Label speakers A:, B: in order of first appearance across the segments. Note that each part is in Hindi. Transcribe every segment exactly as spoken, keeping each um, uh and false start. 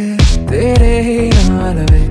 A: तेरे ही नाल वे।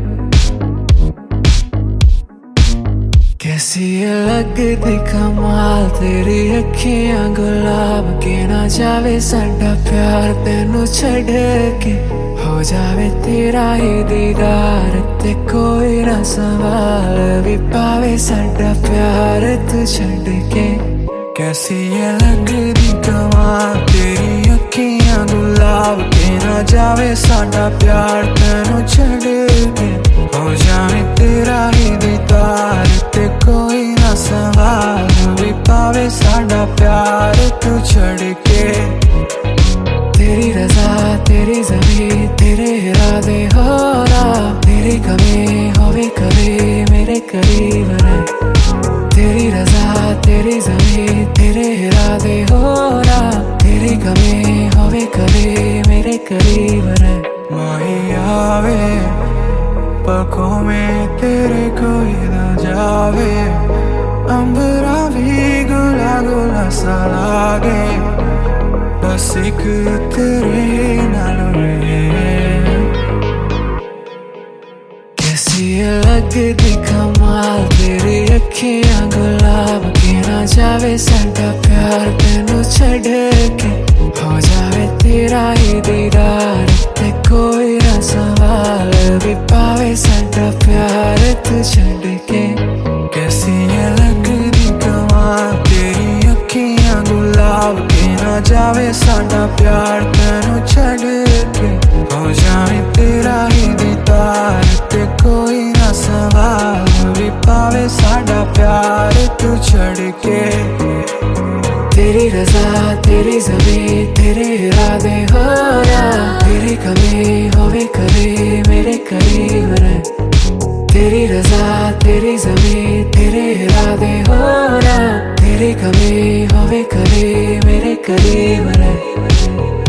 A: कैसी लगदी कमाल तेरी अखियां गुलाब के, ना जावे साडा प्यार तेनू छड़ के, हो जावे तेरा ही दीदार ते कोई ना सवाल भी पावे साडा प्यार तू छड़ के। कैसी ये लगदी कमाल तेरी अखियां गुलाब के, ना जावे साडा प्यार तेनू छड़ के, हो जावे तेरा ही दीदार ते कोई ना सवाल भी पावे साडा प्यार तू छड़ के। तेरी रज़ा तेरी ज़मीं तेरे इरादे हो रहा, तेरी कमी होवे कभी मेरे करीब रह। तेरी रज़ा तेरी ज़मीं तेरे इरादे हो रहा, तेरी कमी होवे कभी मेरे करीब रह। माही आवे पलकों में तेरे कोई ना जावे, अंबरा भी गुला गुला सा लागे, बस एक तेरे नाल रहे। कैसी लगदी कमाल तेरी अखियां गुलाब के, ना जावे साडा प्यार तेनू छड़ के, हो जावे तेरा ही दीदार ते कोई ना सवाल भी पावे साडा प्यार तू छड़ के। कैसी लगदी कमाल तेरी अखियां गुलाब के, ना जावे साडा प्यार तेनू छड़ के, हो जावे तेरा ही दीदार ते कोई ना सवाल भी पावे साडा प्यार तू छड़ के। तेरी रज़ा तेरी ज़मीं तेरे इरादे हो रहा, तेरी कमी होवे कभी मेरे करीब रह। तेरी रज़ा तेरी ज़मीं तेरे इरादे हो रहा, तेरी कमी होवे कभी मेरे करीब रह।